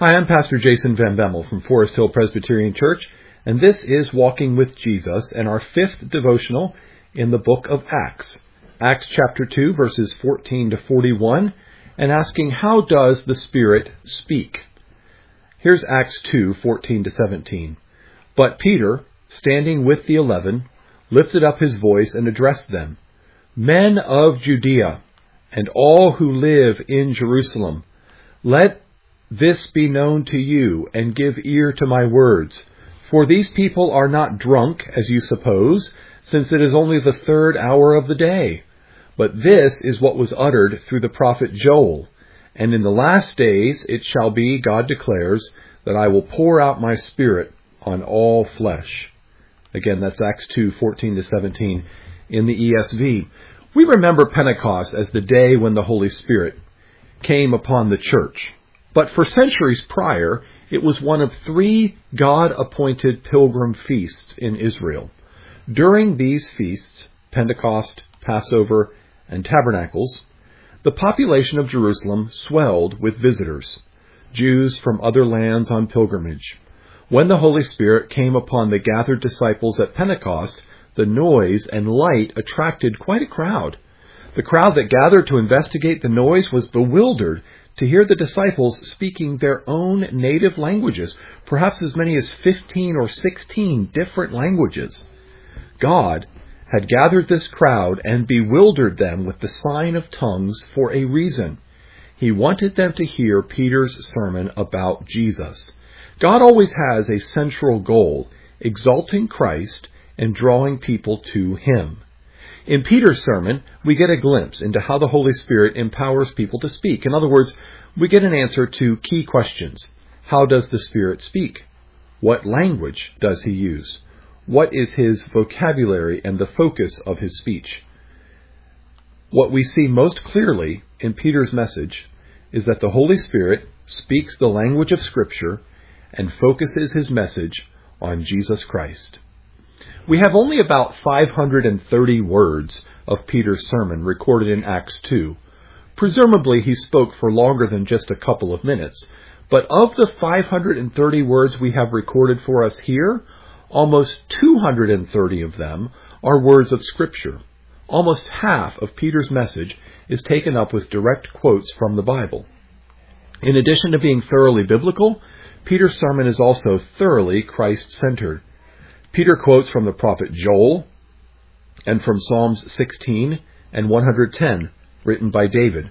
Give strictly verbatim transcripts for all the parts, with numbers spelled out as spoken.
Hi, I'm Pastor Jason Van Bemmel from Forest Hill Presbyterian Church, and this is Walking with Jesus and our fifth devotional in the book of Acts. Acts chapter two, verses fourteen to forty-one, and asking, how does the Spirit speak? Here's Acts two, fourteen to seventeen. But Peter, standing with the eleven, lifted up his voice and addressed them, Men of Judea, and all who live in Jerusalem, let this be known to you, and give ear to my words. For these people are not drunk, as you suppose, since it is only the third hour of the day. But this is what was uttered through the prophet Joel. And in the last days it shall be, God declares, that I will pour out my Spirit on all flesh. Again, that's Acts two, fourteen to seventeen in the E S V. We remember Pentecost as the day when the Holy Spirit came upon the church. But for centuries prior, it was one of three God-appointed pilgrim feasts in Israel. During these feasts, Pentecost, Passover, and Tabernacles, the population of Jerusalem swelled with visitors, Jews from other lands on pilgrimage. When the Holy Spirit came upon the gathered disciples at Pentecost, the noise and light attracted quite a crowd. The crowd that gathered to investigate the noise was bewildered to hear the disciples speaking their own native languages, perhaps as many as fifteen or sixteen different languages. God had gathered this crowd and bewildered them with the sign of tongues for a reason. He wanted them to hear Peter's sermon about Jesus. God always has a central goal, exalting Christ and drawing people to Him. In Peter's sermon, we get a glimpse into how the Holy Spirit empowers people to speak. In other words, we get an answer to key questions. How does the Spirit speak? What language does He use? What is His vocabulary and the focus of His speech? What we see most clearly in Peter's message is that the Holy Spirit speaks the language of Scripture and focuses His message on Jesus Christ. We have only about five hundred thirty words of Peter's sermon recorded in Acts two. Presumably he spoke for longer than just a couple of minutes, but of the five hundred thirty words we have recorded for us here, almost two hundred thirty of them are words of Scripture. Almost half of Peter's message is taken up with direct quotes from the Bible. In addition to being thoroughly biblical, Peter's sermon is also thoroughly Christ-centered. Peter quotes from the prophet Joel and from Psalms sixteen and one hundred ten, written by David.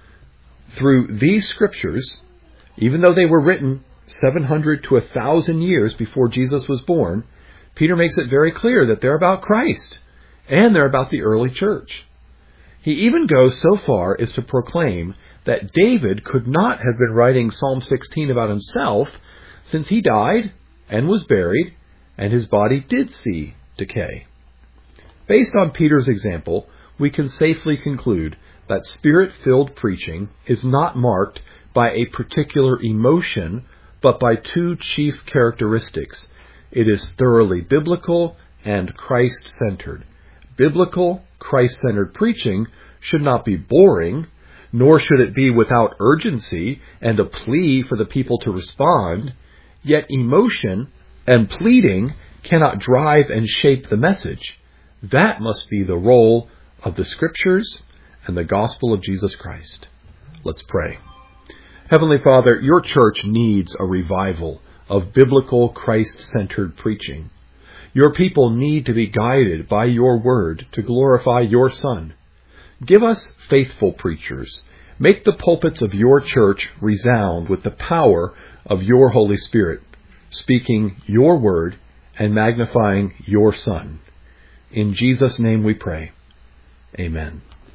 Through these scriptures, even though they were written seven hundred to one thousand years before Jesus was born, Peter makes it very clear that they're about Christ and they're about the early church. He even goes so far as to proclaim that David could not have been writing Psalm sixteen about himself, since he died and was buried, and his body did see decay. Based on Peter's example, we can safely conclude that Spirit-filled preaching is not marked by a particular emotion, but by two chief characteristics. It is thoroughly biblical and Christ-centered. Biblical, Christ-centered preaching should not be boring, nor should it be without urgency and a plea for the people to respond. Yet emotion and pleading cannot drive and shape the message. That must be the role of the Scriptures and the gospel of Jesus Christ. Let's pray. Heavenly Father, your church needs a revival of biblical, Christ-centered preaching. Your people need to be guided by your word to glorify your Son. Give us faithful preachers. Make the pulpits of your church resound with the power of your Holy Spirit, speaking your word and magnifying your Son. In Jesus' name we pray. Amen.